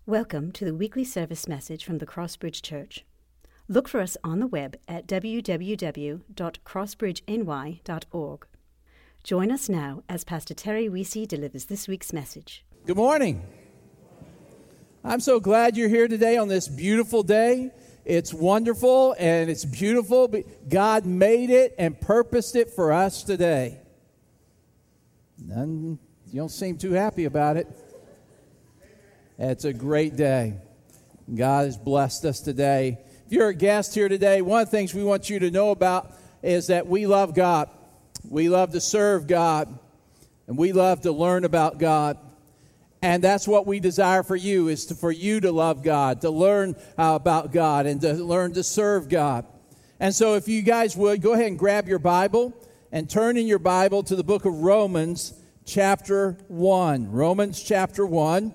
Welcome to the weekly service message from the Crossbridge Church. Look for us on the web at www.crossbridgeny.org. Join us now as Pastor Terry Weesey delivers this week's message. Good morning. I'm so glad you're here today on this beautiful day. It's wonderful and it's beautiful. God made it and purposed it for us today. You don't seem too happy about it. It's a great day. God has blessed us today. If you're a guest here today, one of the things we want you to know about is that we love God. We love to serve God. And we love to learn about God. And that's what we desire for you, is for you to love God, to learn about God, and to learn to serve God. And so if you guys would, go ahead and grab your Bible and turn in your Bible to the book of Romans chapter 1. Romans chapter 1.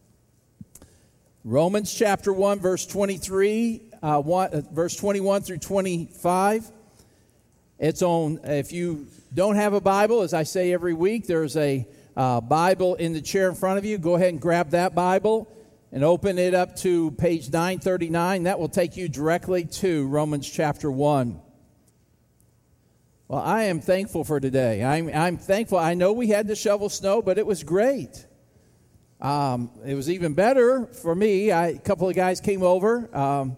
Romans chapter 1, verse 23, verse 21 through 25. It's on, if you don't have a Bible, as I say every week, there's a Bible in the chair in front of you. Go ahead and grab that Bible and open it up to page 939. That will take you directly to Romans chapter 1. Well, I am thankful for today. I'm thankful. I know we had to shovel snow, but it was great. It was even better for me. A couple of guys came over.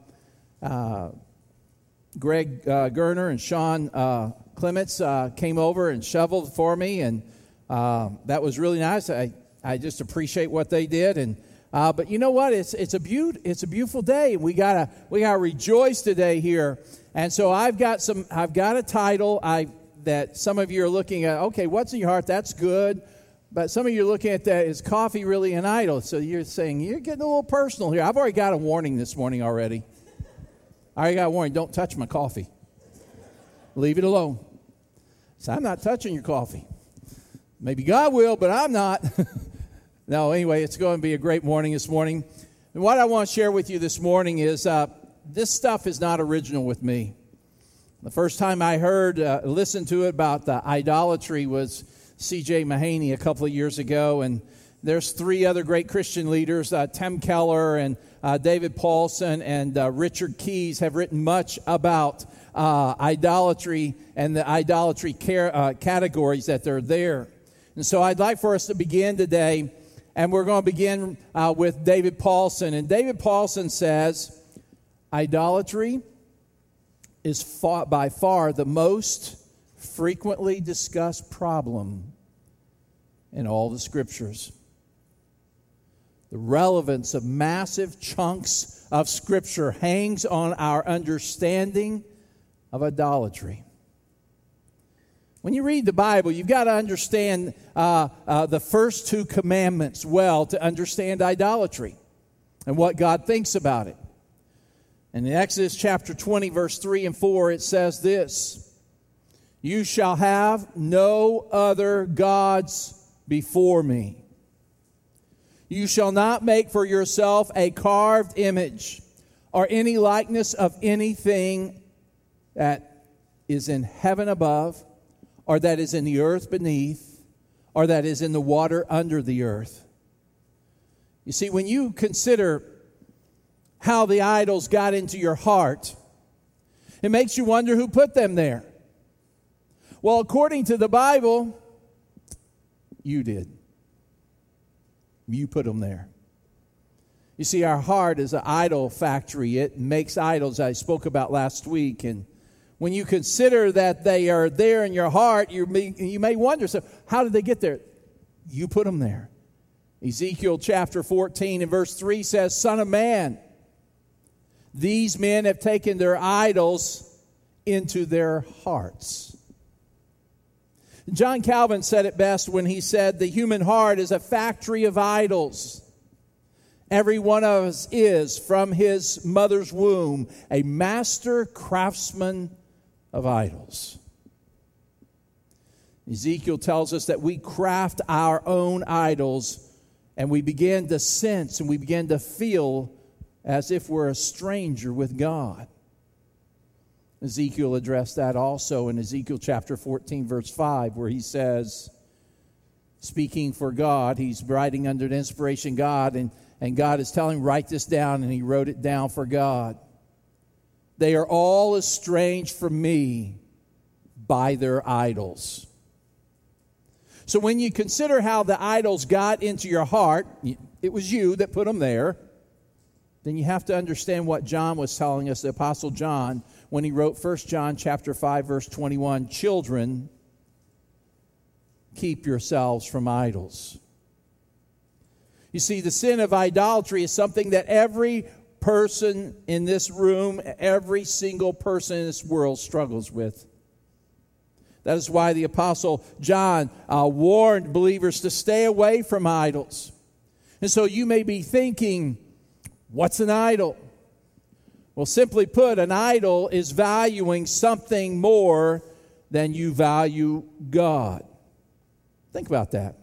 Greg Gerner and Sean Clements came over and shoveled for me, and that was really nice. I just appreciate what they did. And but you know what? It's a beautiful day. We gotta rejoice today here. And so I've got a title that some of you are looking at. Okay, what's in your heart? That's good. But some of you are looking at that, is coffee really an idol? So you're saying, you're getting a little personal here. I've already got a warning this morning already. I already got a warning, don't touch my coffee. Leave it alone. So I'm not touching your coffee. Maybe God will, but I'm not. No, anyway, it's going to be a great morning this morning. And what I want to share with you this morning is this stuff is not original with me. The first time I listened to it about idolatry was C.J. Mahaney a couple of years ago, and there's three other great Christian leaders, Tim Keller and David Paulson and Richard Keyes, have written much about idolatry and the idolatry categories that are there. And so I'd like for us to begin today, and we're going to begin with David Paulson. And David Paulson says, idolatry is by far the most frequently discussed problem in all the scriptures. The relevance of massive chunks of scripture hangs on our understanding of idolatry. When you read the Bible, you've got to understand the first two commandments well to understand idolatry and what God thinks about it. And in Exodus chapter 20, verse 3 and 4, it says this: "You shall have no other gods before me. You shall not make for yourself a carved image or any likeness of anything that is in heaven above, or that is in the earth beneath, or that is in the water under the earth." You see, when you consider how the idols got into your heart, it makes you wonder who put them there. Well, according to the Bible, you did. You put them there. You see, our heart is an idol factory. It makes idols, I spoke about last week. And when you consider that they are there in your heart, you may wonder, so how did they get there? You put them there. Ezekiel chapter 14 and verse 3 says, "Son of man, these men have taken their idols into their hearts." John Calvin said it best when he said, "The human heart is a factory of idols. Every one of us is, from his mother's womb, a master craftsman of idols." Ezekiel tells us that we craft our own idols, and we begin to sense and we begin to feel as if we're a stranger with God. Ezekiel addressed that also in Ezekiel chapter 14, verse 5, where he says, speaking for God, he's writing under the inspiration of God, And God is telling him, write this down, and he wrote it down for God. They are all estranged from me by their idols. So when you consider how the idols got into your heart, it was you that put them there, then you have to understand what John was telling us, the Apostle John, when he wrote 1 John chapter 5, verse 21, children, keep yourselves from idols. You see, the sin of idolatry is something that every person in this room, every single person in this world struggles with. That is why the Apostle John warned believers to stay away from idols. And so you may be thinking, what's an idol? Well, simply put, an idol is valuing something more than you value God. Think about that.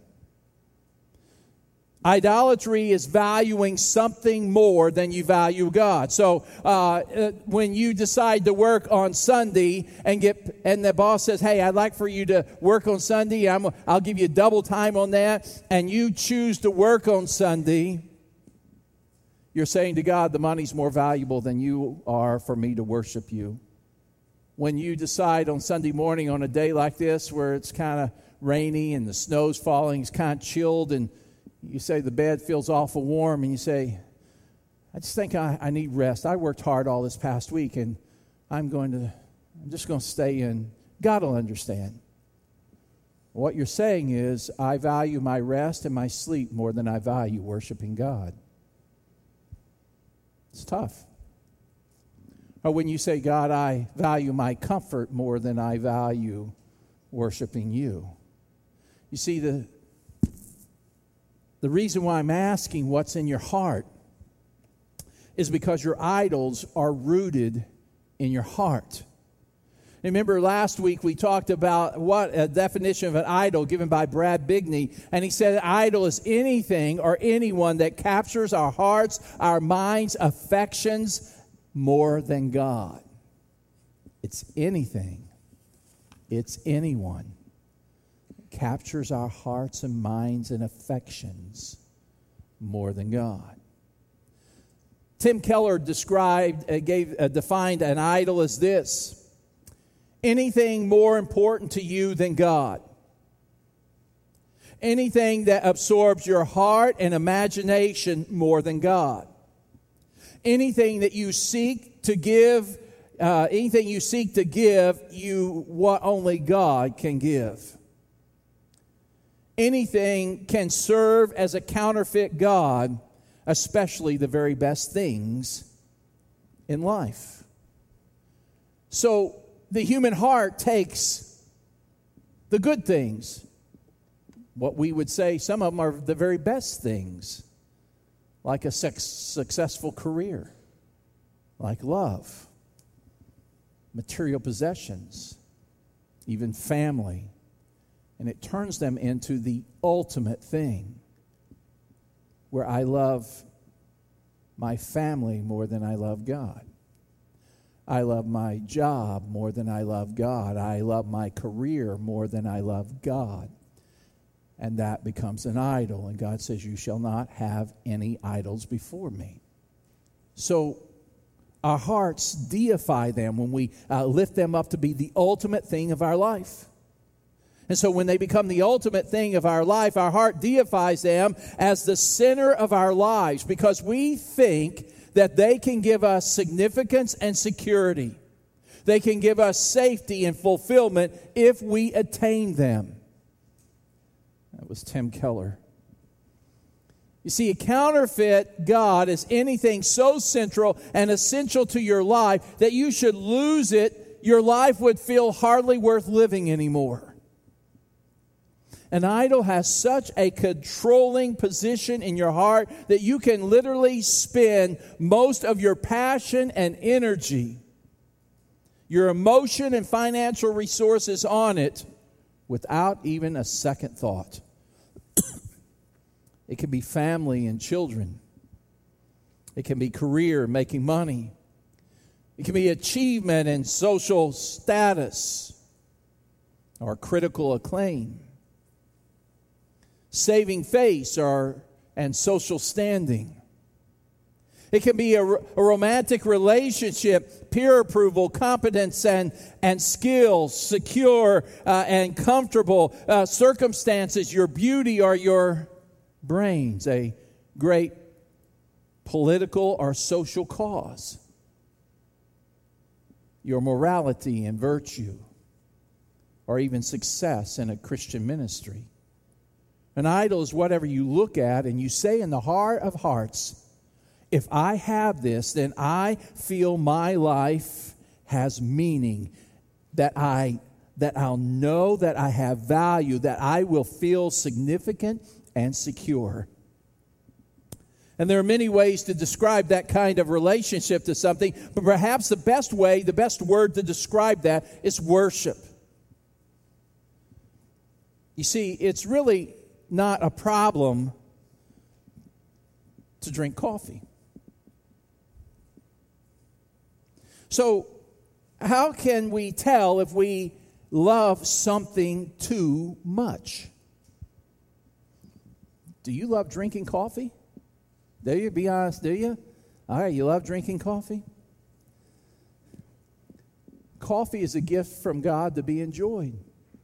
Idolatry is valuing something more than you value God. So when you decide to work on Sunday and the boss says, hey, I'd like for you to work on Sunday, I'll give you double time on that, and you choose to work on Sunday, you're saying to God, the money's more valuable than you are for me to worship you. When you decide on Sunday morning on a day like this where it's kind of rainy and the snow's falling, it's kind of chilled, and you say the bed feels awful warm, and you say, I just think I need rest. I worked hard all this past week, and I'm just going to stay in. God will understand. What you're saying is, I value my rest and my sleep more than I value worshiping God. It's tough. Or when you say, God, I value my comfort more than I value worshiping you. You see, the reason why I'm asking what's in your heart is because your idols are rooted in your heart. Remember last week we talked about what a definition of an idol given by Brad Bigney, and he said an idol is anything or anyone that captures our hearts, our minds, affections more than God. It's anything. It's anyone. Captures our hearts and minds and affections more than God. Tim Keller defined an idol as this: anything more important to you than God. Anything that absorbs your heart and imagination more than God. Anything that you seek to give, you what only God can give. Anything can serve as a counterfeit God, especially the very best things in life. So the human heart takes the good things. What we would say, some of them are the very best things, like a successful career, like love, material possessions, even family. And it turns them into the ultimate thing, where I love my family more than I love God. I love my job more than I love God. I love my career more than I love God. And that becomes an idol. And God says, you shall not have any idols before me. So our hearts deify them when we lift them up to be the ultimate thing of our life. And so when they become the ultimate thing of our life, our heart deifies them as the center of our lives, because we think that they can give us significance and security. They can give us safety and fulfillment if we attain them. That was Tim Keller. You see, a counterfeit God is anything so central and essential to your life that you should lose it, your life would feel hardly worth living anymore. An idol has such a controlling position in your heart that you can literally spend most of your passion and energy, your emotion and financial resources on it without even a second thought. It can be family and children. It can be career, making money. It can be achievement and social status or critical acclaim. Saving face and social standing. It can be a romantic relationship, peer approval, competence and skills, secure and comfortable circumstances, your beauty or your brains, a great political or social cause, your morality and virtue, or even success in a Christian ministry. An idol is whatever you look at and you say in the heart of hearts, if I have this, then I feel my life has meaning, that I'll know that I have value, that I will feel significant and secure. And there are many ways to describe that kind of relationship to something, but perhaps the best word to describe that is worship. You see, it's really not a problem to drink coffee. So, how can we tell if we love something too much? Do you love drinking coffee? Do you? Be honest, do you? All right, you love drinking coffee? Coffee is a gift from God to be enjoyed.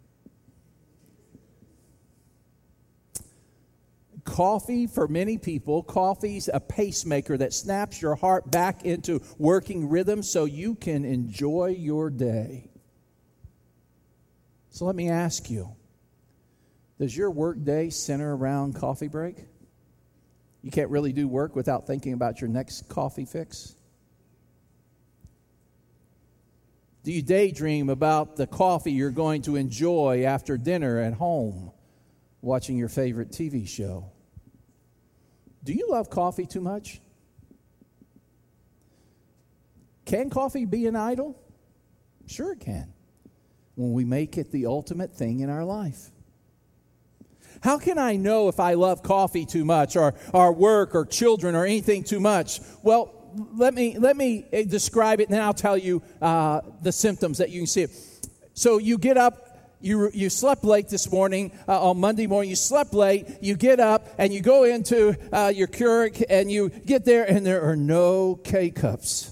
Coffee, for many people, coffee's a pacemaker that snaps your heart back into working rhythm so you can enjoy your day. So let me ask you, does your work day center around coffee break? You can't really do work without thinking about your next coffee fix? Do you daydream about the coffee you're going to enjoy after dinner at home, watching your favorite TV show? Do you love coffee too much? Can coffee be an idol? Sure it can, when we make it the ultimate thing in our life. How can I know if I love coffee too much, or work, or children, or anything too much? Well, let me describe it, and then I'll tell you the symptoms that you can see. So you get up. You slept late this morning, on Monday morning. You slept late. You get up and you go into your Keurig and you get there and there are no K-Cups.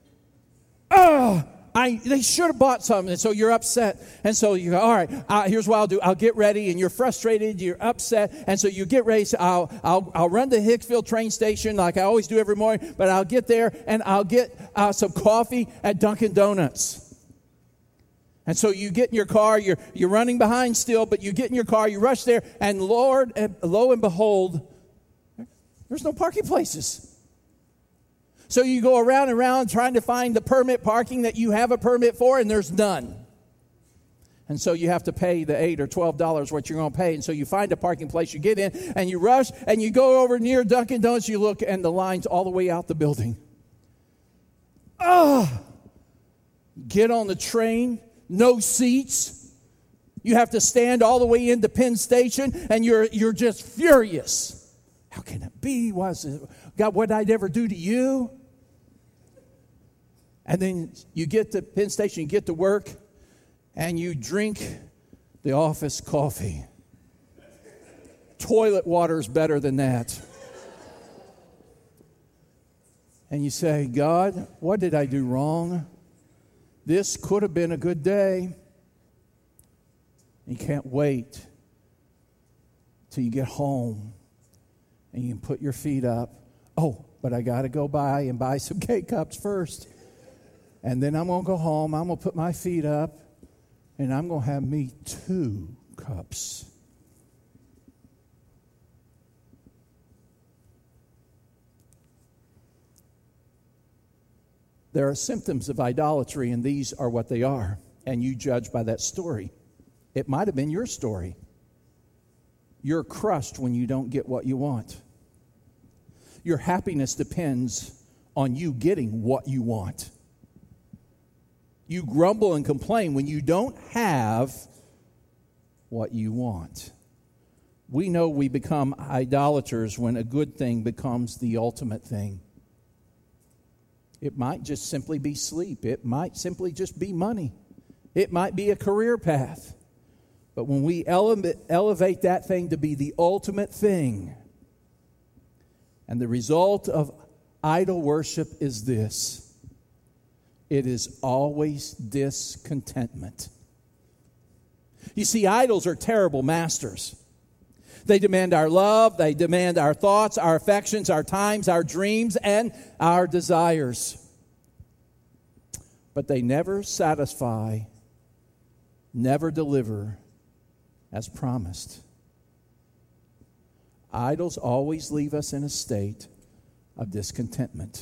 They should have bought some, and so you're upset. And so you go, all right, here's what I'll do. I'll get ready, and you're frustrated, you're upset, and so you get ready. So I'll run to Hicksville train station like I always do every morning, but I'll get there and I'll get some coffee at Dunkin' Donuts. And so you get in your car, you're running behind still, but you get in your car, you rush there, and lo and behold, there's no parking places. So you go around and around trying to find the permit parking that you have a permit for, and there's none. And so you have to pay the $8 or $12 what you're going to pay. And so you find a parking place, you get in, and you rush, and you go over near Dunkin' Donuts, you look, and the line's all the way out the building. Get on the train. No seats. You have to stand all the way into Penn Station, and you're just furious. How can it be? God, what did I ever do to you? And then you get to Penn Station, you get to work, and you drink the office coffee. Toilet water is better than that. And you say, God, what did I do wrong? This could have been a good day. You can't wait till you get home and you can put your feet up. Oh, but I got to go by and buy some K-Cups first. And then I'm going to go home. I'm going to put my feet up and I'm going to have me 2 cups. There are symptoms of idolatry, and these are what they are. And you judge by that story. It might have been your story. You're crushed when you don't get what you want. Your happiness depends on you getting what you want. You grumble and complain when you don't have what you want. We know we become idolaters when a good thing becomes the ultimate thing. It might just simply be sleep. It might simply just be money. It might be a career path. But when we elevate that thing to be the ultimate thing, and the result of idol worship is this: it is always discontentment. You see, idols are terrible masters. They demand our love, they demand our thoughts, our affections, our times, our dreams, and our desires. But they never satisfy, never deliver as promised. Idols always leave us in a state of discontentment.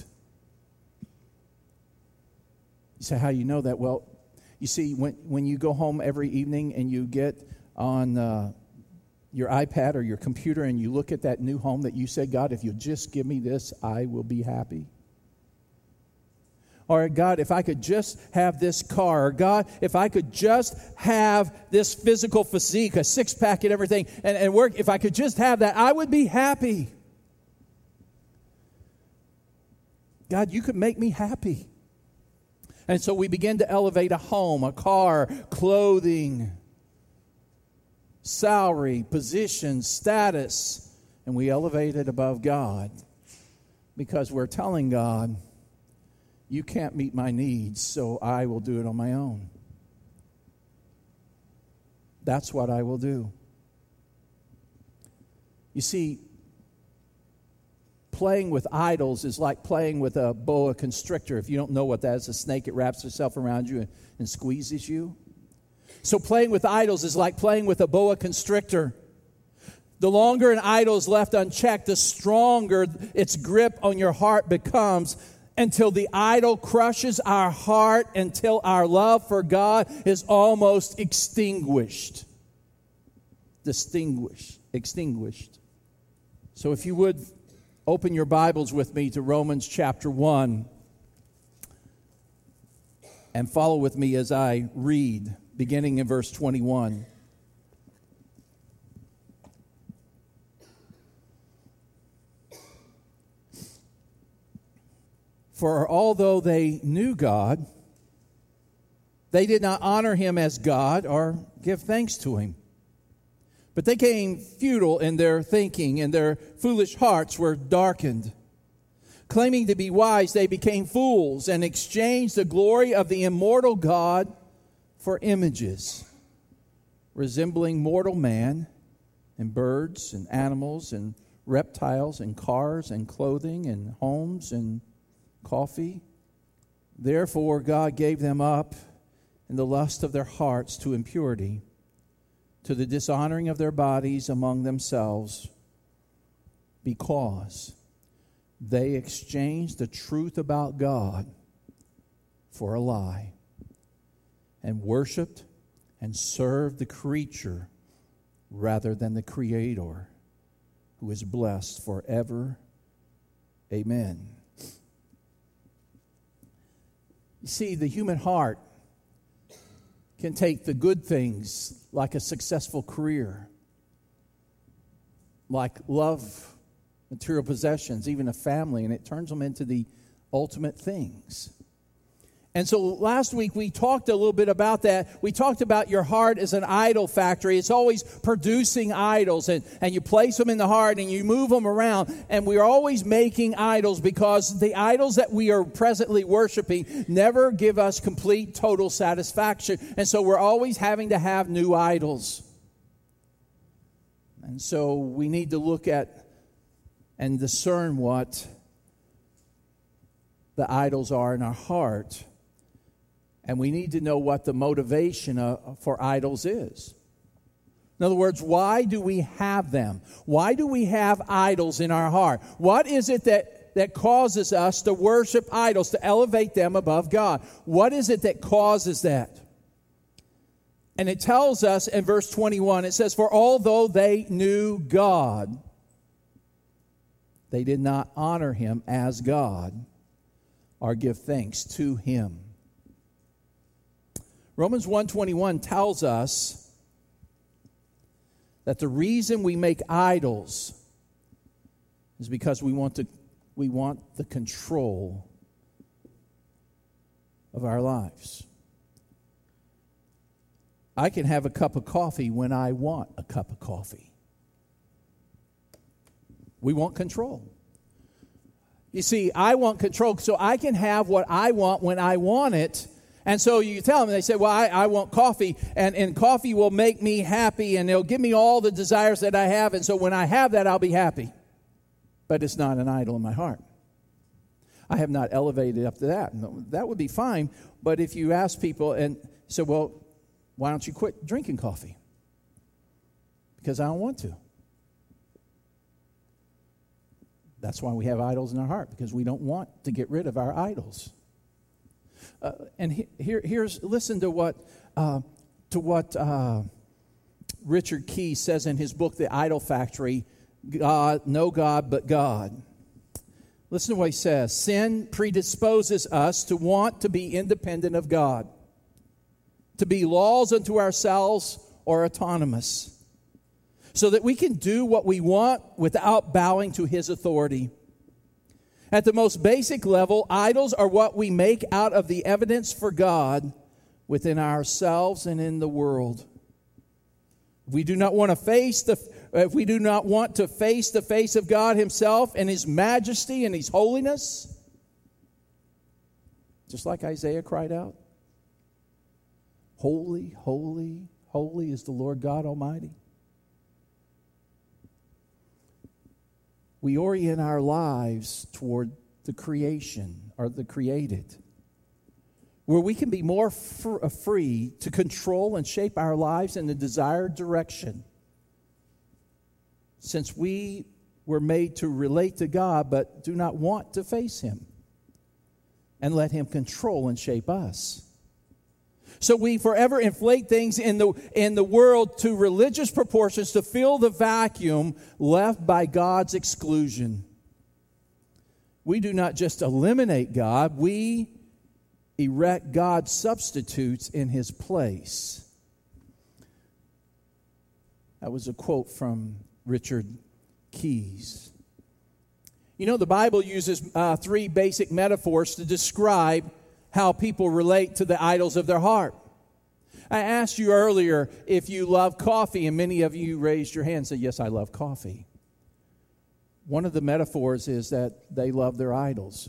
You say, how do you know that? Well, you see, when you go home every evening and you get on your iPad or your computer and you look at that new home that you said, God, if you'll just give me this, I will be happy. Or, God, if I could just have this car. Or, God, if I could just have this physical physique, a six-pack and everything, and work, if I could just have that, I would be happy. God, you could make me happy. And so we begin to elevate a home, a car, clothing, salary, position, status, and we elevate it above God because we're telling God, you can't meet my needs, so I will do it on my own. That's what I will do. You see, playing with idols is like playing with a boa constrictor. If you don't know what that is, a snake, it wraps itself around you and squeezes you. So playing with idols is like playing with a boa constrictor. The longer an idol is left unchecked, the stronger its grip on your heart becomes, until the idol crushes our heart, until our love for God is almost extinguished. Extinguished. So if you would, open your Bibles with me to Romans chapter 1 and follow with me as I read, beginning in verse 21. For although they knew God, they did not honor him as God or give thanks to him. But they became futile in their thinking, and their foolish hearts were darkened. Claiming to be wise, they became fools and exchanged the glory of the immortal God for images, resembling mortal man, and birds and animals and reptiles and cars and clothing and homes and coffee. Therefore God gave them up in the lust of their hearts to impurity, to the dishonoring of their bodies among themselves, because they exchanged the truth about God for a lie, and worshiped and served the creature rather than the Creator, who is blessed forever. Amen. You see, the human heart can take the good things like a successful career, like love, material possessions, even a family, and it turns them into the ultimate things. And so last week we talked a little bit about that. We talked about your heart as an idol factory. It's always producing idols, and you place them in the heart and you move them around. And we're always making idols because the idols that we are presently worshiping never give us complete, total satisfaction. And so we're always having to have new idols. And so we need to look at and discern what the idols are in our heart. And we need to know what the motivation for idols is. In other words, why do we have them? Why do we have idols in our heart? What is it that causes us to worship idols, to elevate them above God? What is it that causes that? And it tells us in verse 21, it says, for although they knew God, they did not honor him as God or give thanks to him. Romans 1:21 tells us that the reason we make idols is because we want the control of our lives. I can have a cup of coffee when I want a cup of coffee. We want control. You see, I want control so I can have what I want when I want it. And so you tell them, and they say, well, I want coffee, and coffee will make me happy, and it'll give me all the desires that I have, and so when I have that, I'll be happy. But it's not an idol in my heart. I have not elevated up to that. That would be fine, but if you ask people and say, well, why don't you quit drinking coffee? Because I don't want to. That's why we have idols in our heart, because we don't want to get rid of our idols. And here's listen to what Richard Key says in his book, The Idol Factory. God, no God but God. Listen to what he says. Sin predisposes us to want to be independent of God, to be laws unto ourselves or autonomous, so that we can do what we want without bowing to His authority. At the most basic level, idols are what we make out of the evidence for God within ourselves and in the world. If we do not want to face the face of God Himself and His majesty and His holiness, just like Isaiah cried out, "Holy, holy, holy is the Lord God Almighty." We orient our lives toward the creation or the created, where we can be more free to control and shape our lives in the desired direction. Since we were made to relate to God but do not want to face Him and let Him control and shape us. So we forever inflate things in the world to religious proportions to fill the vacuum left by God's exclusion. We do not just eliminate God, we erect God's substitutes in His place. That was a quote from Richard Keyes. You know, the Bible uses three basic metaphors to describe how people relate to the idols of their heart. I asked you earlier if you love coffee, and many of you raised your hand and said, yes, I love coffee. One of the metaphors is that they love their idols.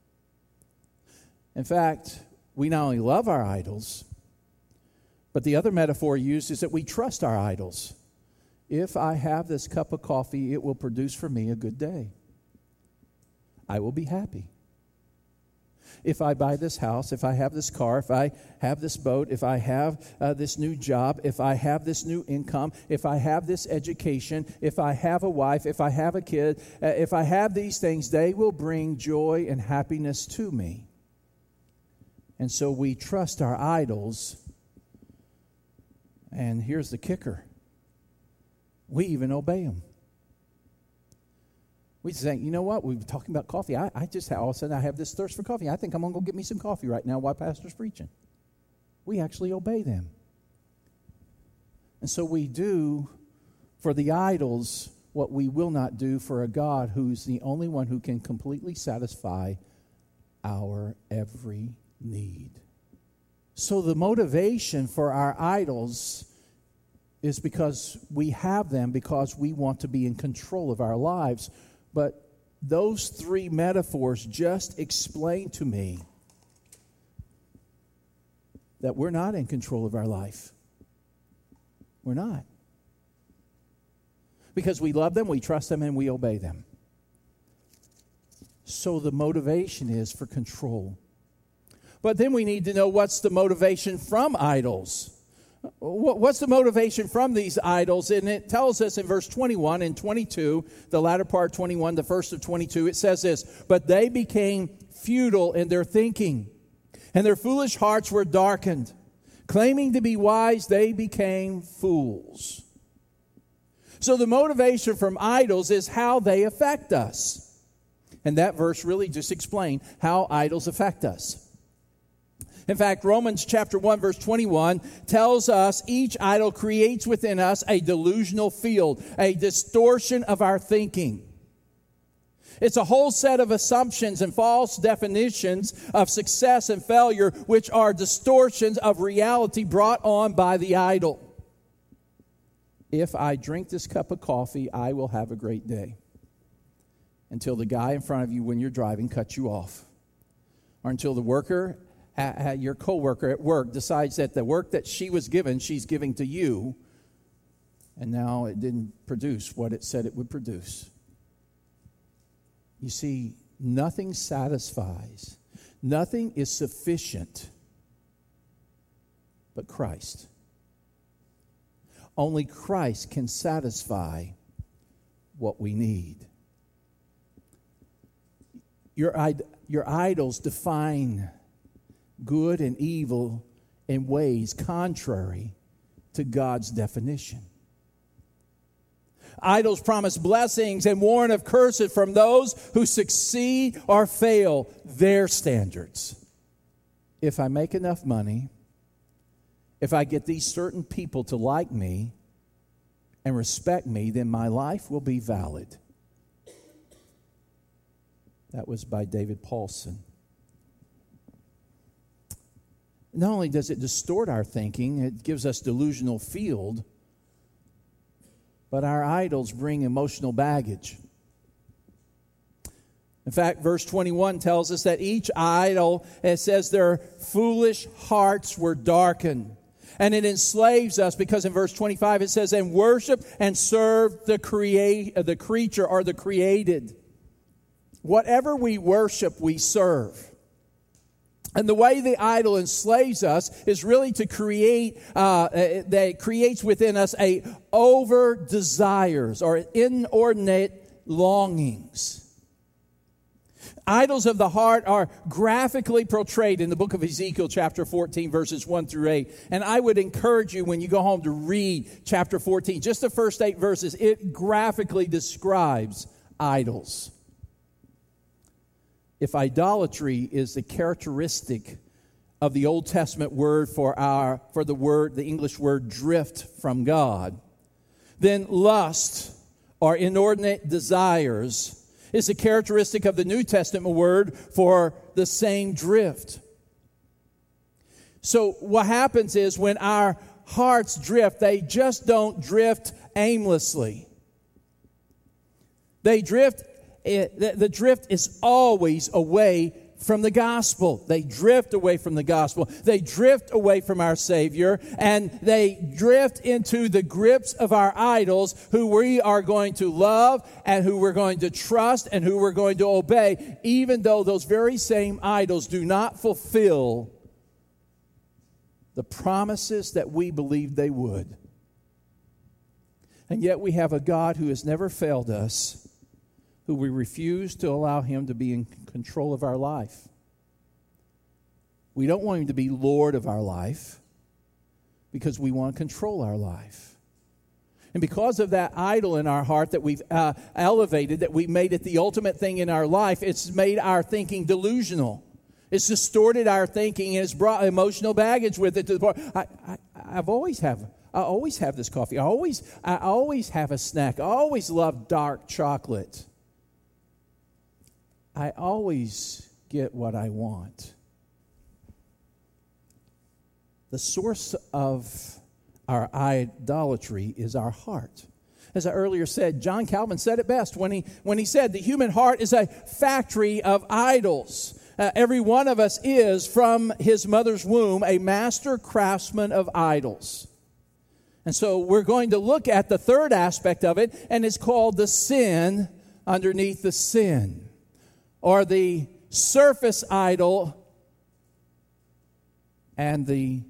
In fact, we not only love our idols, but the other metaphor used is that we trust our idols. If I have this cup of coffee, it will produce for me a good day. I will be happy. If I buy this house, if I have this car, if I have this boat, if I have this new job, if I have this new income, if I have this education, if I have a wife, if I have a kid, if I have these things, they will bring joy and happiness to me. And so we trust our idols. And here's the kicker. We even obey them. We say, you know what? We were talking about coffee. I just, all of a sudden, I have this thirst for coffee. I think I'm going to go get me some coffee right now while Pastor's preaching. We actually obey them. And so we do for the idols what we will not do for a God who's the only one who can completely satisfy our every need. So the motivation for our idols is because we have them, because we want to be in control of our lives. But those three metaphors just explain to me that we're not in control of our life. We're not. Because we love them, we trust them, and we obey them. So the motivation is for control. But then we need to know what's the motivation from idols. What's the motivation from these idols? And it tells us in verse 21 and 22, the latter part 21, the first of 22, it says this, "But they became futile in their thinking, and their foolish hearts were darkened. Claiming to be wise, they became fools." So the motivation from idols is how they affect us. And that verse really just explained how idols affect us. In fact, Romans chapter 1, verse 21 tells us each idol creates within us a delusional field, a distortion of our thinking. It's a whole set of assumptions and false definitions of success and failure, which are distortions of reality brought on by the idol. If I drink this cup of coffee, I will have a great day. until the guy in front of you when you're driving cuts you off, or until the worker, your coworker at work, decides that the work that she was given, she's giving to you, and now it didn't produce what it said it would produce. You see, nothing satisfies, nothing is sufficient but Christ. Only Christ can satisfy what we need. Your idols define good and evil in ways contrary to God's definition. Idols promise blessings and warn of curses from those who succeed or fail their standards. If I make enough money, if I get these certain people to like me and respect me, then my life will be valid. That was by David Paulson. Not only does it distort our thinking, it gives us delusional field, but our idols bring emotional baggage. In fact, verse 21 tells us that each idol, it says their foolish hearts were darkened. And it enslaves us because in verse 25 it says, and worship and serve the creature or the created. Whatever we worship, we serve. And the way the idol enslaves us is really to create, that creates within us a over desires or inordinate longings. Idols of the heart are graphically portrayed in the book of Ezekiel chapter 14 verses 1 through 8. And I would encourage you when you go home to read chapter 14, just the first 8 verses. It graphically describes idols. If idolatry is the characteristic of the Old Testament word for the English word drift from God, then lust or inordinate desires is a characteristic of the New Testament word for the same drift. So what happens is when our hearts drift, they just don't drift aimlessly. They drift. The drift is always away from the gospel. They drift away from the gospel. They drift away from our Savior, and they drift into the grips of our idols who we are going to love and who we're going to trust and who we're going to obey, even though those very same idols do not fulfill the promises that we believed they would. And yet we have a God who has never failed us, who we refuse to allow Him to be in control of our life. We don't want Him to be Lord of our life because we want to control our life. And because of that idol in our heart that we've elevated, that we've made it the ultimate thing in our life, it's made our thinking delusional. It's distorted our thinking, and it's brought emotional baggage with it to the point. I always have this coffee. I always have a snack. I always love dark chocolate. I always get what I want. The source of our idolatry is our heart. As I earlier said, John Calvin said it best when he said the human heart is a factory of idols. Every one of us is, from his mother's womb, a master craftsman of idols. And so we're going to look at the third aspect of it, and it's called the sin underneath the sin, or the surface idol and the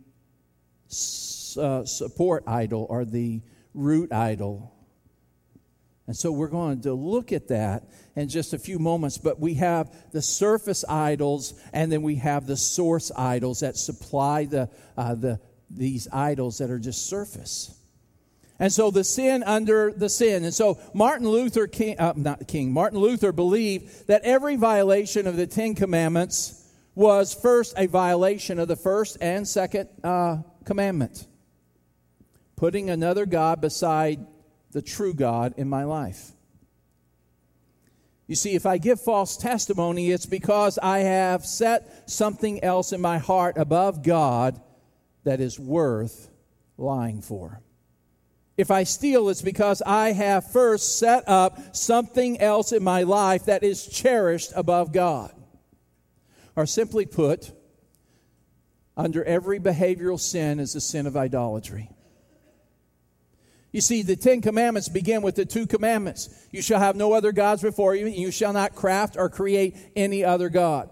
support idol, or the root idol. And so we're going to look at that in just a few moments, but we have the surface idols, and then we have the source idols that supply these idols that are just surface. And so the sin under the sin. And so Martin Luther believed that every violation of the Ten Commandments was first a violation of the first and second commandment. Putting another God beside the true God in my life. You see, if I give false testimony, it's because I have set something else in my heart above God that is worth lying for. If I steal, it's because I have first set up something else in my life that is cherished above God. Or simply put, under every behavioral sin is the sin of idolatry. You see, the 10 Commandments begin with the 2 commandments. You shall have no other gods before you, and you shall not craft or create any other god.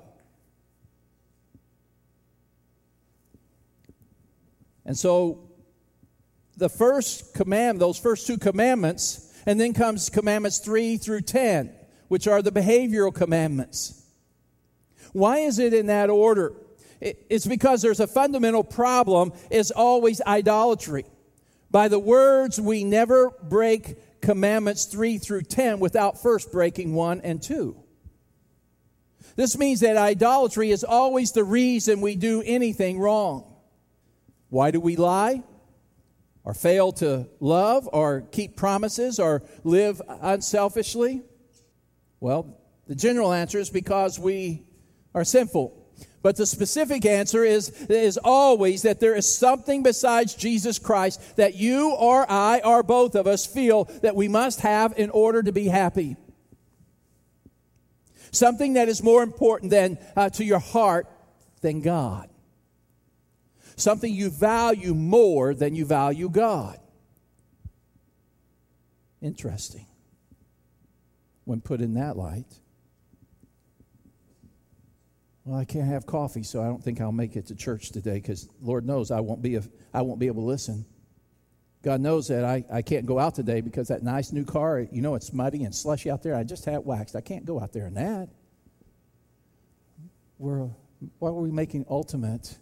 And so, the first command, those first 2 commandments, and then comes commandments 3 through 10, which are the behavioral commandments. Why is it in that order? It's because there's a fundamental problem, is always idolatry. By the words, we never break commandments 3 through 10 without first breaking 1 and 2. This means that idolatry is always the reason we do anything wrong. Why do we lie? Or fail to love, or keep promises, or live unselfishly? Well, the general answer is because we are sinful. But the specific answer is always that there is something besides Jesus Christ that you or I or both of us feel that we must have in order to be happy. Something that is more important than to your heart than God. Something you value more than you value God. Interesting. When put in that light. Well, I can't have coffee, so I don't think I'll make it to church today because Lord knows I won't be able to listen. God knows that I can't go out today because that nice new car, it's muddy and slushy out there. I just had it waxed. I can't go out there in that. Why are we making ultimate?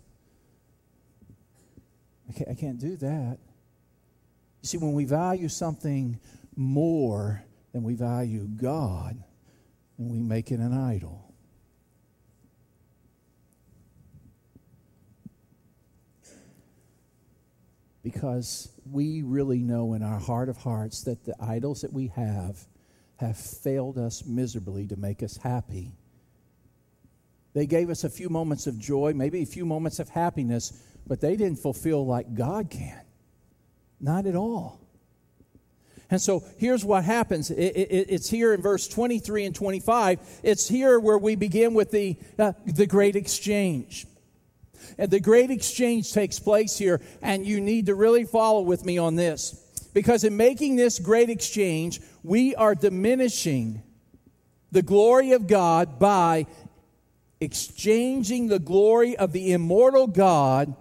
I can't do that. You see, when we value something more than we value God, then we make it an idol. Because we really know in our heart of hearts that the idols that we have failed us miserably to make us happy. They gave us a few moments of joy, maybe a few moments of happiness, but they didn't fulfill like God can. Not at all. And so here's what happens. It's here in verse 23 and 25. It's here where we begin with the great exchange. And the great exchange takes place here, and you need to really follow with me on this. Because in making this great exchange, we are diminishing the glory of God by exchanging the glory of the immortal God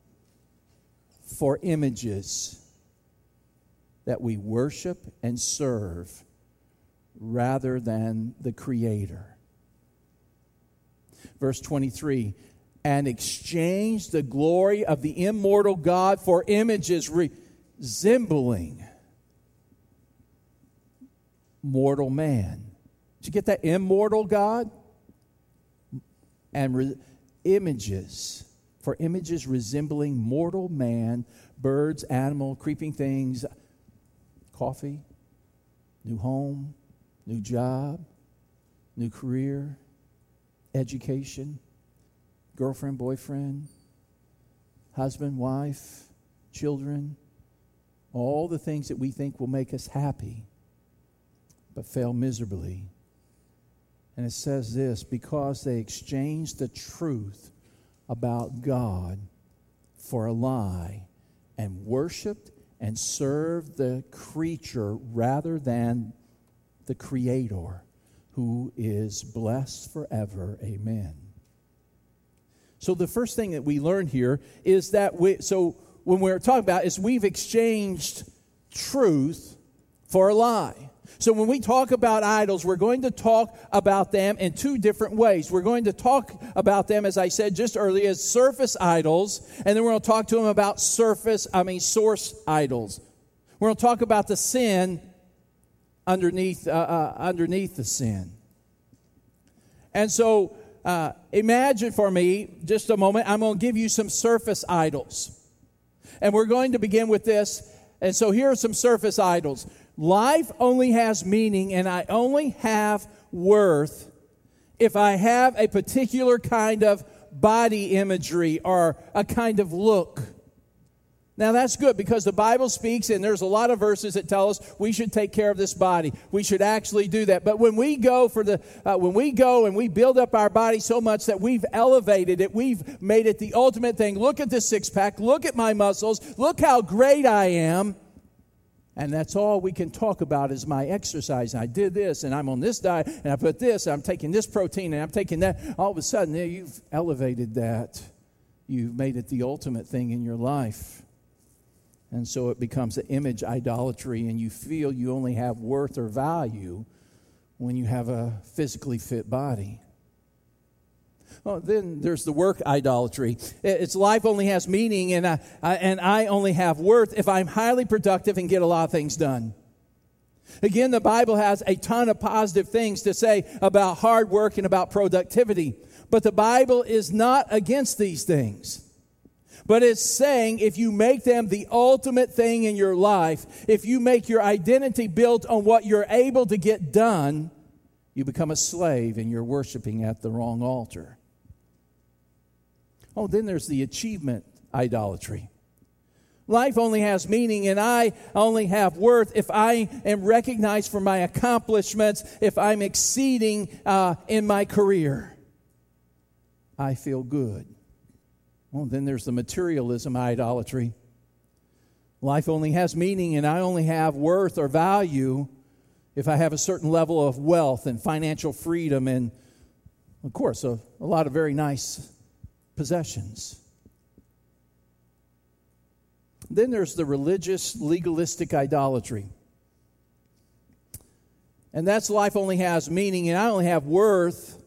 for images that we worship and serve rather than the Creator. Verse 23, and exchange the glory of the immortal God for images resembling mortal man. Did you get that? Immortal God? And images, for images resembling mortal man, birds, animal, creeping things, coffee, new home, new job, new career, education, girlfriend, boyfriend, husband, wife, children, all the things that we think will make us happy, but fail miserably. And it says this, because they exchanged the truth about God for a lie and worshiped and served the creature rather than the Creator, who is blessed forever. Amen. So the first thing that we learn here is that when we're talking about is we've exchanged truth for a lie. So when we talk about idols, we're going to talk about them in two different ways. We're going to talk about them, as I said just earlier, as surface idols, and then we're going to talk to them about source idols. We're going to talk about the sin underneath the sin. And so imagine for me, just a moment, I'm going to give you some surface idols. And we're going to begin with this. And so here are some surface idols. Life only has meaning, and I only have worth if I have a particular kind of body imagery or a kind of look. Now that's good because the Bible speaks, and there's a lot of verses that tell us we should take care of this body. We should actually do that. But when we go and we build up our body so much that we've elevated it, we've made it the ultimate thing. Look at the six-pack. Look at my muscles. Look how great I am. And that's all we can talk about is my exercise. And I did this, and I'm on this diet, and I put this, and I'm taking this protein, and I'm taking that. All of a sudden, you've elevated that. You've made it the ultimate thing in your life. And so it becomes an image idolatry, and you feel you only have worth or value when you have a physically fit body. Well, then there's the work idolatry. It's life only has meaning, and I only have worth if I'm highly productive and get a lot of things done. Again, the Bible has a ton of positive things to say about hard work and about productivity. But the Bible is not against these things. But it's saying if you make them the ultimate thing in your life, if you make your identity built on what you're able to get done, you become a slave and you're worshiping at the wrong altar. Oh, then there's the achievement idolatry. Life only has meaning, and I only have worth if I am recognized for my accomplishments, if I'm exceeding in my career. I feel good. Well, then there's the materialism idolatry. Life only has meaning, and I only have worth or value if I have a certain level of wealth and financial freedom and, of course, a lot of very nice possessions. Then there's the religious, legalistic idolatry. And that's life only has meaning, and I only have worth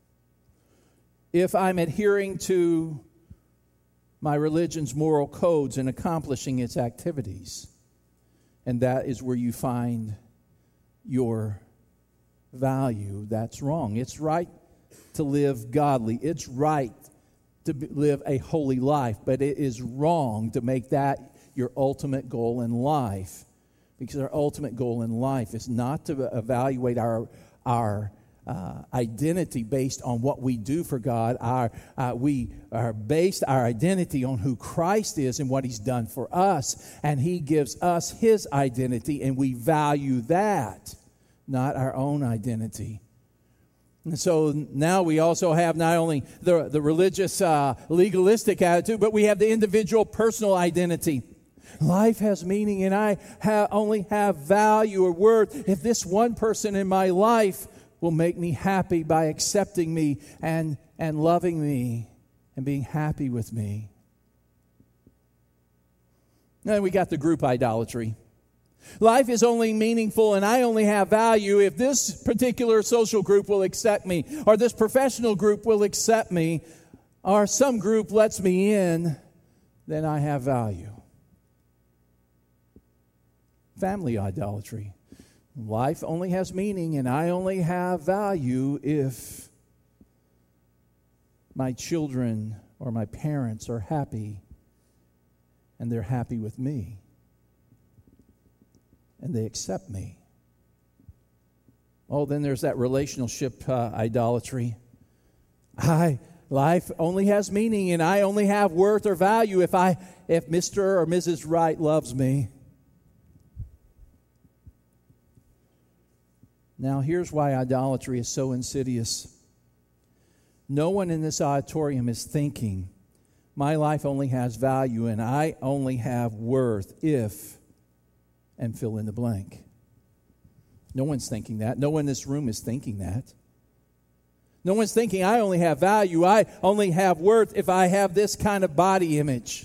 if I'm adhering to my religion's moral codes and accomplishing its activities. And that is where you find your value. That's wrong. It's right to live godly. It's right to live a holy life, but it is wrong to make that your ultimate goal in life, because our ultimate goal in life is not to evaluate our identity based on what we do for God. We are based our identity on who Christ is and what He's done for us, and He gives us His identity, and we value that, not our own identity. And so now we also have not only the religious, legalistic attitude, but we have the individual, personal identity. Life has meaning, and I only have value or worth if this one person in my life will make me happy by accepting me and loving me and being happy with me. Then we got the group idolatry. Life is only meaningful and I only have value if this particular social group will accept me, or this professional group will accept me, or some group lets me in, then I have value. Family idolatry. Life only has meaning and I only have value if my children or my parents are happy and they're happy with me and they accept me. Oh, then there's that relationship idolatry. Life only has meaning and I only have worth or value if Mr. or Mrs. Right loves me. Now, here's why idolatry is so insidious. No one in this auditorium is thinking, my life only has value and I only have worth if, and fill in the blank. No one's thinking that. No one in this room is thinking that. No one's thinking, I only have value, I only have worth if I have this kind of body image.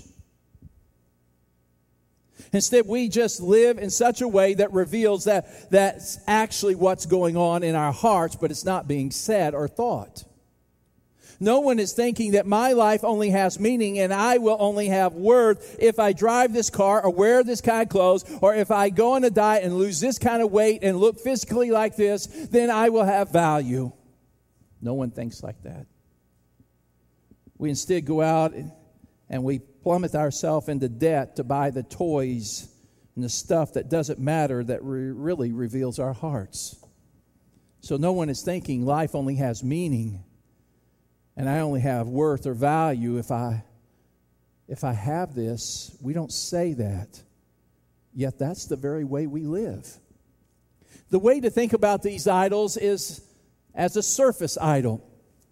Instead, we just live in such a way that reveals that that's actually what's going on in our hearts, but it's not being said or thought. No one is thinking that my life only has meaning and I will only have worth if I drive this car or wear this kind of clothes, or if I go on a diet and lose this kind of weight and look physically like this, then I will have value. No one thinks like that. We instead go out and we plummet ourselves into debt to buy the toys and the stuff that doesn't matter, that really reveals our hearts. So no one is thinking life only has meaning and I only have worth or value if I if I have this, we don't say that. Yet that's the very way we live. The way to think about these idols is as a surface idol.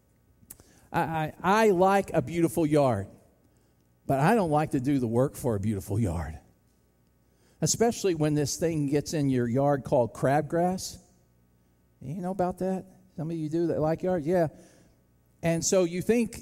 I like a beautiful yard, but I don't like to do the work for a beautiful yard. Especially when this thing gets in your yard called crabgrass. You know about that? Some of you do that like yards? Yeah. And so you think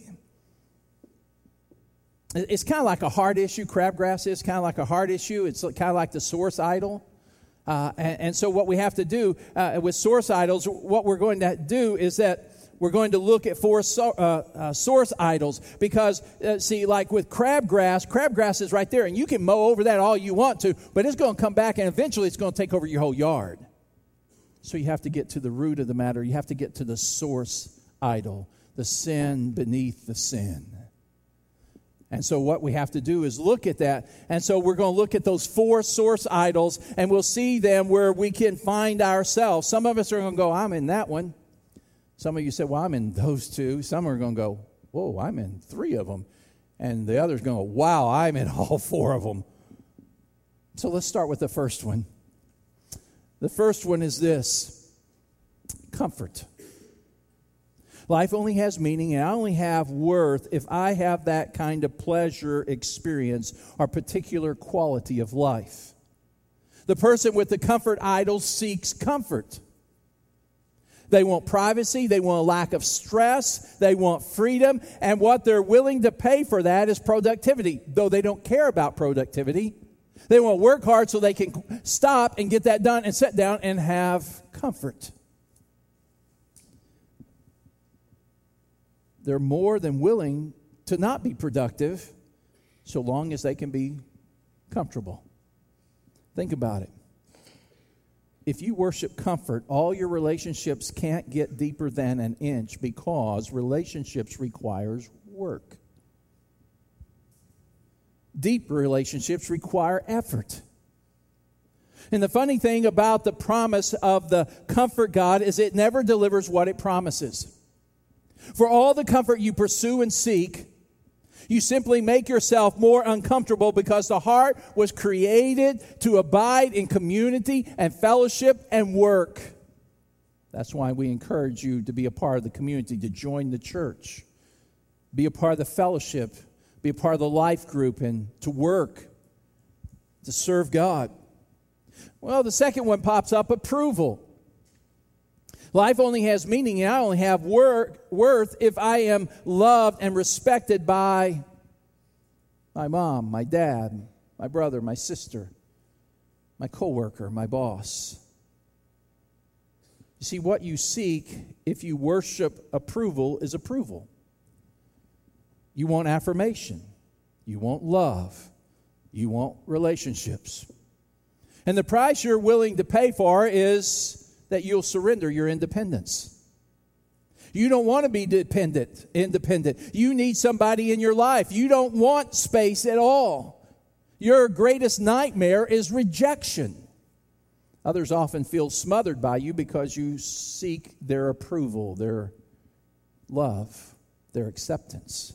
it's kind of like a heart issue. Crabgrass is kind of like a heart issue. It's kind of like the source idol. And so what we have to do with source idols, what we're going to do is that we're going to look at four source idols. Because, see, like with crabgrass is right there. And you can mow over that all you want to, but it's going to come back and eventually it's going to take over your whole yard. So you have to get to the root of the matter. You have to get to the source idol, the sin beneath the sin. And so what we have to do is look at that. And so we're going to look at those four source idols, and we'll see them where we can find ourselves. Some of us are going to go, I'm in that one. Some of you said, well, I'm in those two. Some are going to go, whoa, I'm in 3 of them. And the others going to go, wow, I'm in all 4 of them. So let's start with the first one. The first one is this: comfort. Life only has meaning, and I only have worth if I have that kind of pleasure experience or particular quality of life. The person with the comfort idol seeks comfort. They want privacy, they want a lack of stress, they want freedom, and what they're willing to pay for that is productivity, though they don't care about productivity. They want to work hard so they can stop and get that done and sit down and have comfort. They're more than willing to not be productive so long as they can be comfortable. Think about it. If you worship comfort, all your relationships can't get deeper than an inch because relationships requires work. Deep relationships require effort. And the funny thing about the promise of the comfort God is it never delivers what it promises. For all the comfort you pursue and seek, you simply make yourself more uncomfortable because the heart was created to abide in community and fellowship and work. That's why we encourage you to be a part of the community, to join the church, be a part of the fellowship, be a part of the life group, and to work, to serve God. Well, the second one pops up: approval. Life only has meaning, and I only have worth if I am loved and respected by my mom, my dad, my brother, my sister, my coworker, my boss. You see, what you seek if you worship approval is approval. You want affirmation. You want love. You want relationships. And the price you're willing to pay for is that you'll surrender your independence. You don't want to be independent. You need somebody in your life. You don't want space at all. Your greatest nightmare is rejection. Others often feel smothered by you because you seek their approval, their love, their acceptance.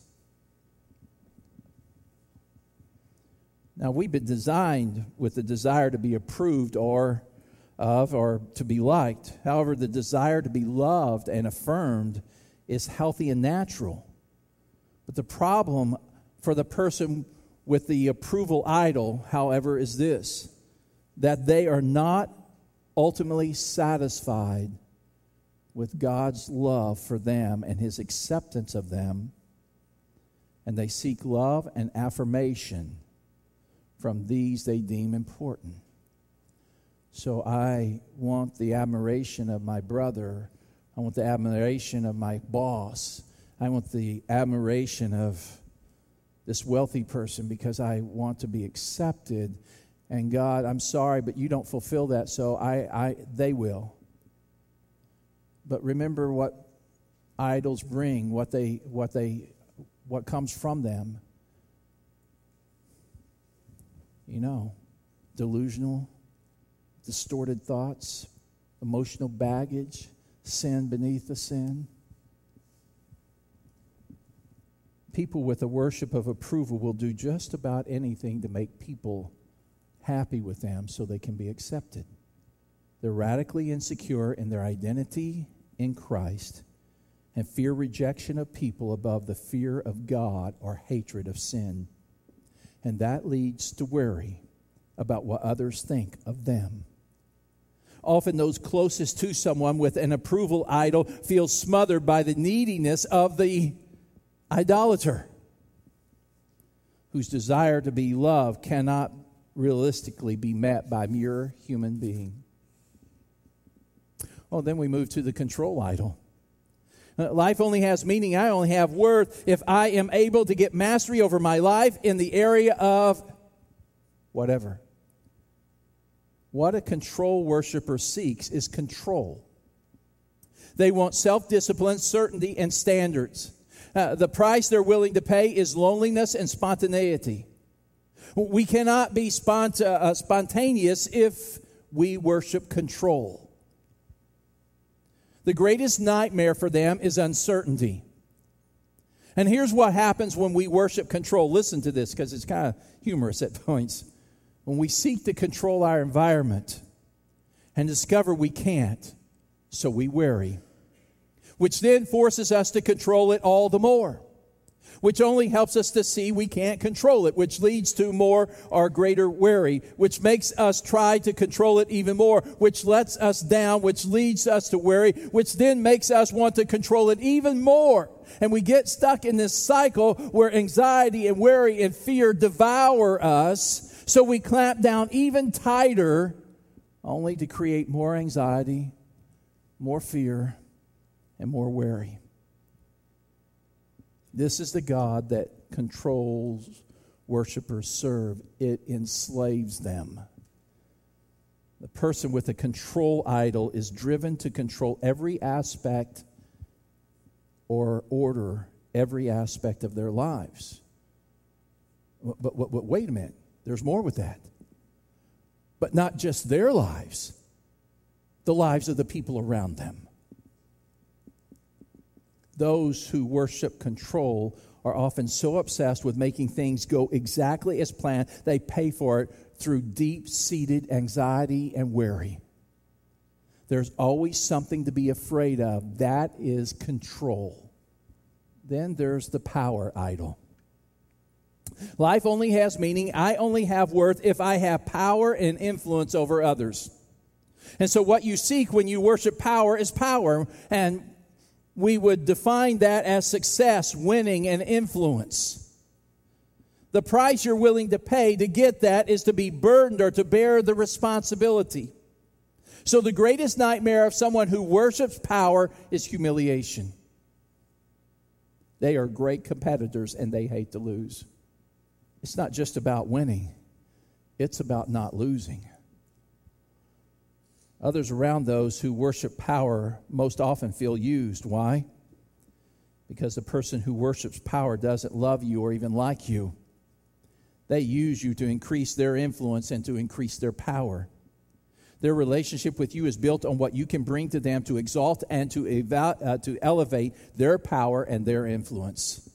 Now, we've been designed with the desire to be approved or to be liked. However, the desire to be loved and affirmed is healthy and natural. But the problem for the person with the approval idol, however, is this: that they are not ultimately satisfied with God's love for them and His acceptance of them, and they seek love and affirmation from these they deem important. So I want the admiration of my brother. I want the admiration of my boss. I want the admiration of this wealthy person because I want to be accepted. And God, I'm sorry, but you don't fulfill that, so they will. But remember what idols bring, what comes from them. You know, delusional, distorted thoughts, emotional baggage, sin beneath the sin. People with a worship of approval will do just about anything to make people happy with them so they can be accepted. They're radically insecure in their identity in Christ and fear rejection of people above the fear of God or hatred of sin. And that leads to worry about what others think of them. Often those closest to someone with an approval idol feel smothered by the neediness of the idolater, whose desire to be loved cannot realistically be met by mere human being. Oh, then we move to the control idol. Life only has meaning, I only have worth if I am able to get mastery over my life in the area of whatever. What a control worshiper seeks is control. They want self-discipline, certainty, and standards. The price they're willing to pay is loneliness and spontaneity. We cannot be spontaneous if we worship control. The greatest nightmare for them is uncertainty. And here's what happens when we worship control. Listen to this because it's kind of humorous at points. When we seek to control our environment and discover we can't, so we worry, which then forces us to control it all the more, which only helps us to see we can't control it, which leads to more or greater worry, which makes us try to control it even more, which lets us down, which leads us to worry, which then makes us want to control it even more. And we get stuck in this cycle where anxiety and worry and fear devour us, so we clamp down even tighter, only to create more anxiety, more fear, and more worry. This is the God that controls worshipers serve. It enslaves them. The person with a control idol is driven to control every aspect or order every aspect of their lives. But wait a minute. There's more with that. But not just their lives, the lives of the people around them. Those who worship control are often so obsessed with making things go exactly as planned, they pay for it through deep-seated anxiety and worry. There's always something to be afraid of. That is control. Then there's the power idol. Life only has meaning. I only have worth if I have power and influence over others. And so what you seek when you worship power is power. And we would define that as success, winning, and influence. The price you're willing to pay to get that is to be burdened or to bear the responsibility. So the greatest nightmare of someone who worships power is humiliation. They are great competitors and they hate to lose. It's not just about winning. It's about not losing. Others around those who worship power most often feel used. Why? Because the person who worships power doesn't love you or even like you. They use you to increase their influence and to increase their power. Their relationship with you is built on what you can bring to them to exalt and to elevate their power and their influence.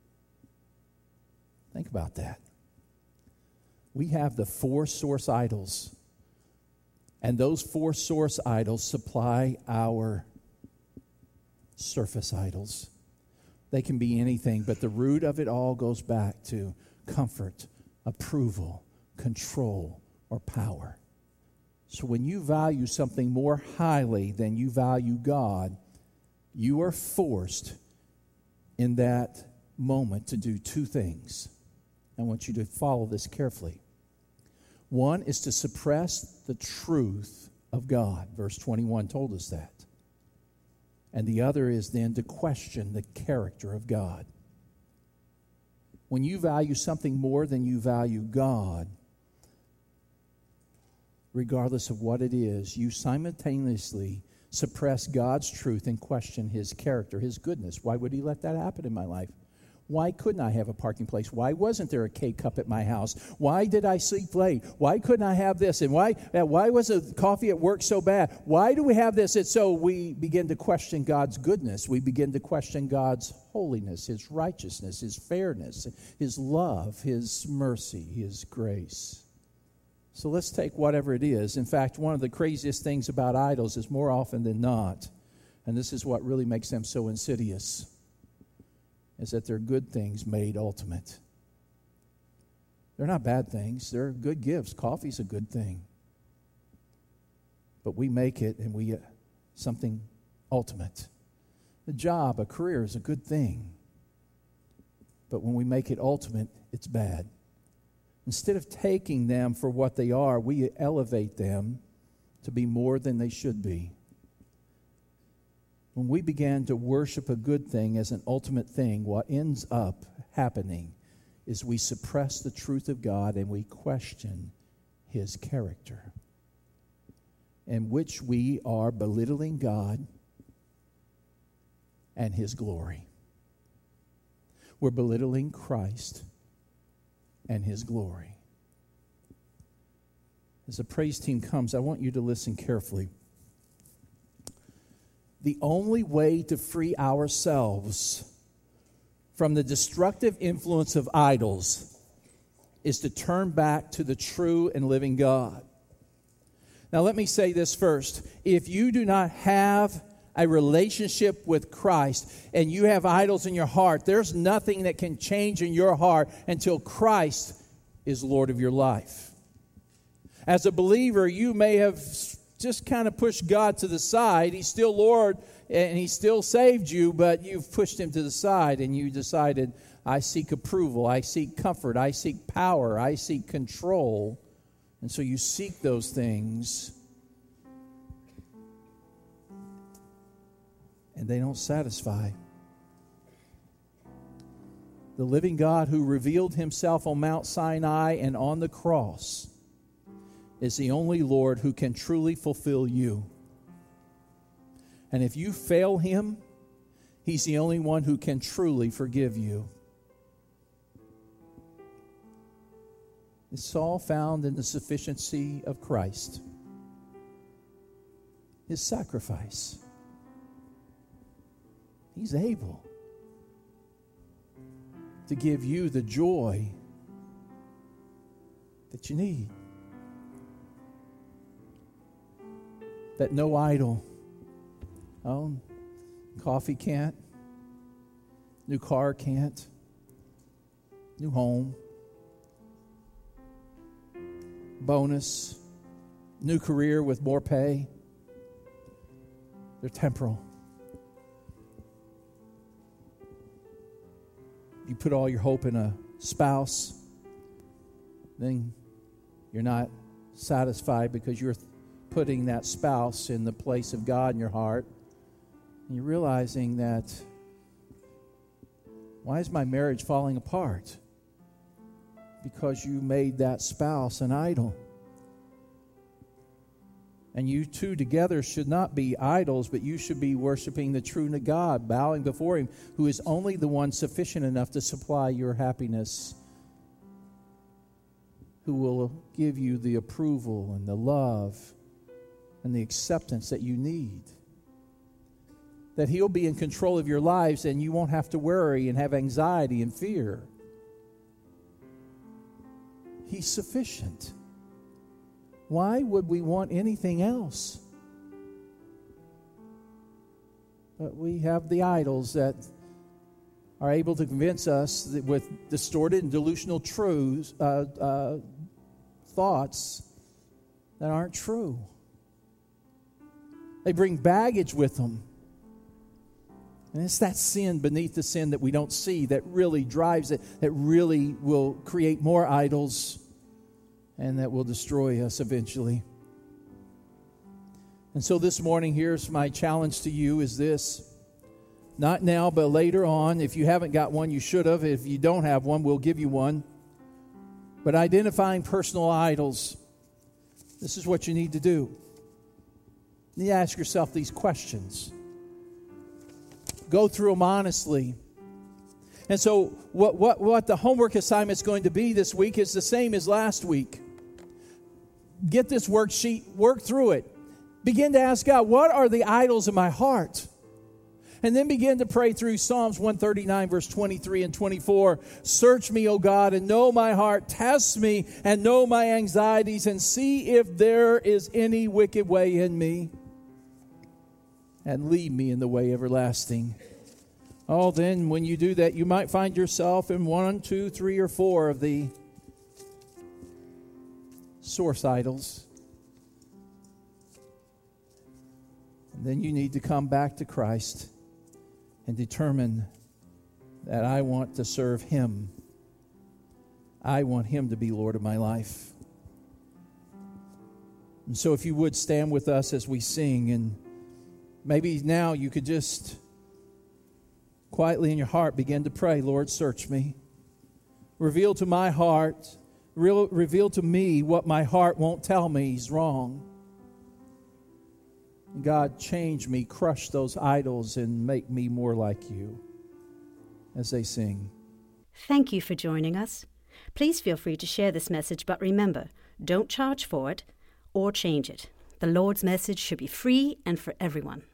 Think about that. We have the 4 source idols. And those 4 source idols supply our surface idols. They can be anything, but the root of it all goes back to comfort, approval, control, or power. So when you value something more highly than you value God, you are forced in that moment to do 2 things. I want you to follow this carefully. One is to suppress the truth of God. Verse 21 told us that. And the other is then to question the character of God. When you value something more than you value God, regardless of what it is, you simultaneously suppress God's truth and question His character, His goodness. Why would He let that happen in my life? Why couldn't I have a parking place? Why wasn't there a K-cup at my house? Why did I sleep late? Why couldn't I have this? And why was the coffee at work so bad? Why do we have this? And so we begin to question God's goodness. We begin to question God's holiness, His righteousness, His fairness, His love, His mercy, His grace. So let's take whatever it is. In fact, one of the craziest things about idols is more often than not, and this is what really makes them so insidious, is that they're good things made ultimate. They're not bad things. They're good gifts. Coffee's a good thing. But we make it and we something ultimate. A job, a career is a good thing. But when we make it ultimate, it's bad. Instead of taking them for what they are, we elevate them to be more than they should be. When we begin to worship a good thing as an ultimate thing, what ends up happening is we suppress the truth of God and we question His character, in which we are belittling God and His glory. We're belittling Christ and His glory. As the praise team comes, I want you to listen carefully. The only way to free ourselves from the destructive influence of idols is to turn back to the true and living God. Now, let me say this first. If you do not have a relationship with Christ and you have idols in your heart, there's nothing that can change in your heart until Christ is Lord of your life. As a believer, you may have just kind of pushed God to the side. He's still Lord and He still saved you, but you've pushed Him to the side and you decided, I seek approval, I seek comfort, I seek power, I seek control. And so you seek those things and they don't satisfy. The living God who revealed Himself on Mount Sinai and on the cross is the only Lord who can truly fulfill you. And if you fail Him, He's the only one who can truly forgive you. It's all found in the sufficiency of Christ, His sacrifice. He's able to give you the joy that you need. That no idol, coffee can't, new car can't, new home, bonus, new career with more pay. They're temporal. You put all your hope in a spouse, then you're not satisfied because you're putting that spouse in the place of God in your heart. And you're realizing that, why is my marriage falling apart? Because you made that spouse an idol. And you two together should not be idols, but you should be worshiping the true God, bowing before Him, who is only the one sufficient enough to supply your happiness, who will give you the approval and the love and the acceptance that you need. That He'll be in control of your lives and you won't have to worry and have anxiety and fear. He's sufficient. Why would we want anything else? But we have the idols that are able to convince us that with distorted and delusional truths, thoughts that aren't true. They bring baggage with them. And it's that sin beneath the sin that we don't see that really drives it, that really will create more idols and that will destroy us eventually. And so this morning, here's my challenge to you is this. Not now, but later on. If you haven't got one, you should have. If you don't have one, we'll give you one. But identifying personal idols, this is what you need to do. You need to ask yourself these questions. Go through them honestly. And so what the homework assignment is going to be this week is the same as last week. Get this worksheet, work through it. Begin to ask God, what are the idols in my heart? And then begin to pray through Psalms 139, verse 23 and 24. Search me, O God, and know my heart. Test me and know my anxieties, and see if there is any wicked way in me, and lead me in the way everlasting. Oh, then when you do that, you might find yourself in 1, 2, 3, or 4 of the source idols. And then you need to come back to Christ and determine that I want to serve Him. I want Him to be Lord of my life. And so if you would stand with us as we sing, and maybe now you could just quietly in your heart begin to pray, Lord, search me. Reveal to my heart, reveal to me what my heart won't tell me is wrong. God, change me, crush those idols, and make me more like you, as they sing. Thank you for joining us. Please feel free to share this message, but remember, don't charge for it or change it. The Lord's message should be free and for everyone.